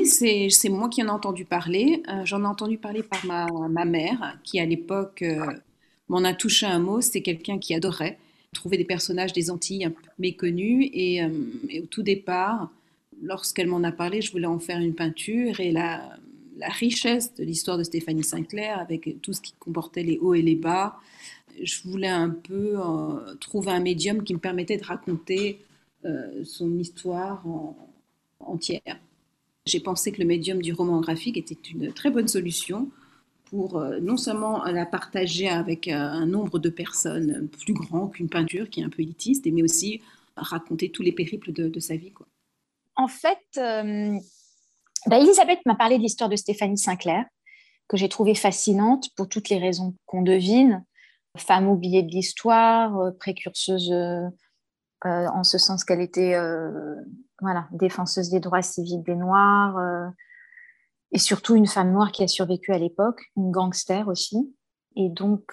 c'est moi qui en ai entendu parler. J'en ai entendu parler par ma mère, qui à l'époque m'en a touché un mot. C'est quelqu'un qui adorait trouver des personnages des Antilles un peu méconnus. Et au tout départ, lorsqu'elle m'en a parlé, je voulais en faire une peinture. Et la richesse de l'histoire de Stéphanie Sinclair, avec tout ce qui comportait les hauts et les bas, je voulais un peu trouver un médium qui me permettait de raconter son histoire entière. J'ai pensé que le médium du roman graphique était une très bonne solution pour non seulement la partager avec un nombre de personnes plus grand qu'une peinture qui est un peu élitiste, mais aussi raconter tous les périples de sa vie, quoi. En fait, Elisabeth m'a parlé de l'histoire de Stéphanie Sinclair, que j'ai trouvée fascinante pour toutes les raisons qu'on devine. Femme oubliée de l'histoire, précurseuse en ce sens qu'elle était voilà, défenseuse des droits civiques des Noirs, et surtout une femme noire qui a survécu à l'époque, une gangster aussi. Et donc,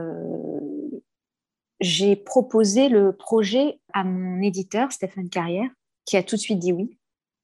j'ai proposé le projet à mon éditeur, Stéphane Carrière, qui a tout de suite dit oui.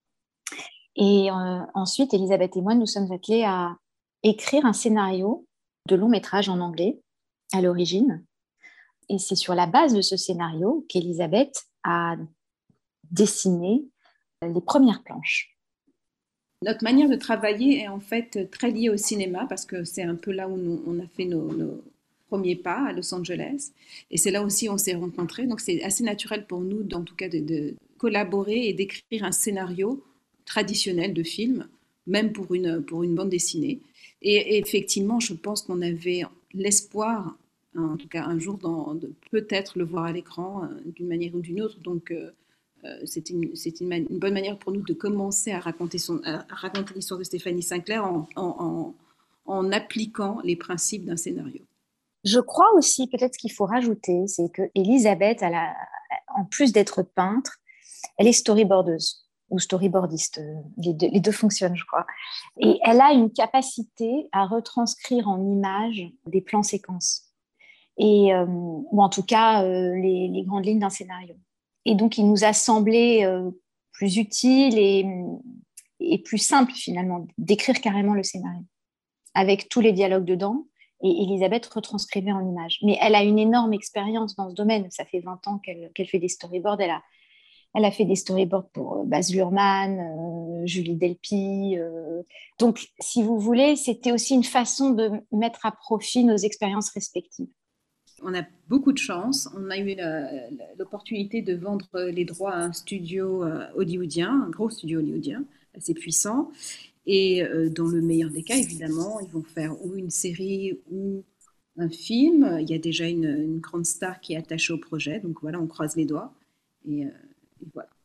Et ensuite, Elisabeth et moi, nous sommes attelés à écrire un scénario de long métrage en anglais à l'origine. Et c'est sur la base de ce scénario qu'Elisabeth a dessiné les premières planches. Notre manière de travailler est en fait très liée au cinéma parce que c'est un peu là où on a fait nos premiers pas à Los Angeles et c'est là aussi où on s'est rencontrés. Donc c'est assez naturel pour nous, en tout cas, de collaborer et d'écrire un scénario traditionnel de film, même pour une bande dessinée. Et effectivement, je pense qu'on avait l'espoir, en tout cas un jour, de peut-être le voir à l'écran d'une manière ou d'une autre. Donc c'était une bonne manière pour nous de commencer à raconter l'histoire de Stéphanie Sinclair en appliquant les principes d'un scénario. Je crois aussi, peut-être ce qu'il faut rajouter, c'est que Elisabeth, en plus d'être peintre, elle est storyboardeuse ou storyboardiste. Les deux fonctionnent, je crois. Et elle a une capacité à retranscrire en images des plans séquences. Ou en tout cas les grandes lignes d'un scénario. Et donc, il nous a semblé plus utile et plus simple, finalement, d'écrire carrément le scénario, avec tous les dialogues dedans, et Elisabeth retranscrivait en images. Mais elle a une énorme expérience dans ce domaine. Ça fait 20 ans qu'elle fait des storyboards. Elle a fait des storyboards pour Baz Luhrmann, Julie Delpy. Donc, si vous voulez, c'était aussi une façon de mettre à profit nos expériences respectives. On a beaucoup de chance. On a eu l'opportunité de vendre les droits à un studio hollywoodien, un gros studio hollywoodien, assez puissant. Et dans le meilleur des cas, évidemment, ils vont faire ou une série ou un film. Il y a déjà une grande star qui est attachée au projet. Donc voilà, on croise les doigts. Et voilà.